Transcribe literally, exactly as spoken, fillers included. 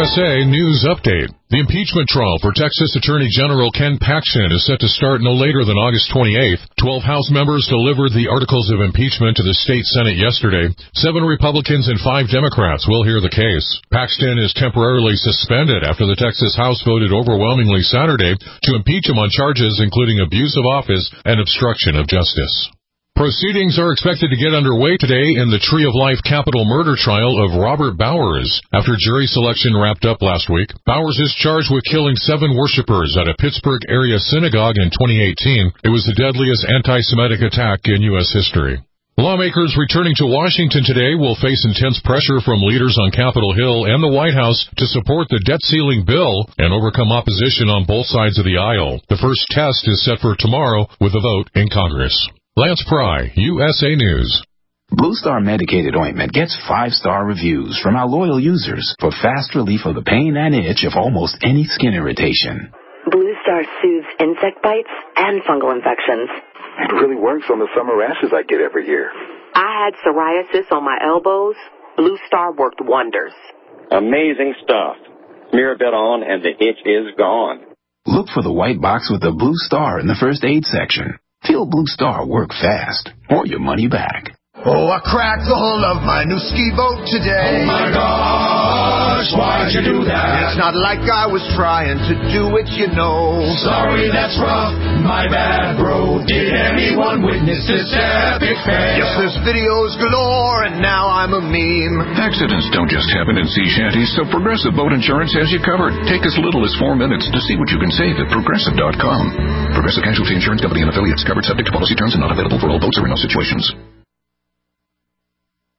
S A News Update. The impeachment trial for Texas Attorney General Ken Paxton is set to start no later than August twenty-eighth. Twelve House members delivered the articles of impeachment to the state Senate yesterday. Seven Republicans and five Democrats will hear the case. Paxton is temporarily suspended after the Texas House voted overwhelmingly Saturday to impeach him on charges including abuse of office and obstruction of justice. Proceedings are expected to get underway today in the Tree of Life capital murder trial of Robert Bowers. After jury selection wrapped up last week, Bowers is charged with killing seven worshipers at a Pittsburgh area synagogue in twenty eighteen. It was the deadliest anti-Semitic attack in U S history. Lawmakers returning to Washington today will face intense pressure from leaders on Capitol Hill and the White House to support the debt ceiling bill and overcome opposition on both sides of the aisle. The first test is set for tomorrow with a vote in Congress. Lance Pry, U S A News. Blue Star medicated ointment gets five-star reviews from our loyal users for fast relief of the pain and itch of almost any skin irritation. Blue Star soothes insect bites and fungal infections. It really works on the summer rashes I get every year. I had psoriasis on my elbows. Blue Star worked wonders. Amazing stuff. Smear a bit on and the itch is gone. Look for the white box with the Blue Star in the first aid section. Feel Blue Star work fast, or your money back. Oh, I cracked the hull of my new ski boat today. Oh my gosh, why'd you do that? It's not like I was trying to do it, you know. Sorry, that's rough, my bad, bro. Did anyone witness this epic fail? Yes, there's videos galore, and now I'm a meme. Accidents don't just happen in sea shanties, so Progressive Boat Insurance has you covered. Take as little as four minutes to see what you can save at Progressive dot com. Progressive Casualty Insurance Company and affiliates. Covered subject to policy terms and not available for all boats or in all situations.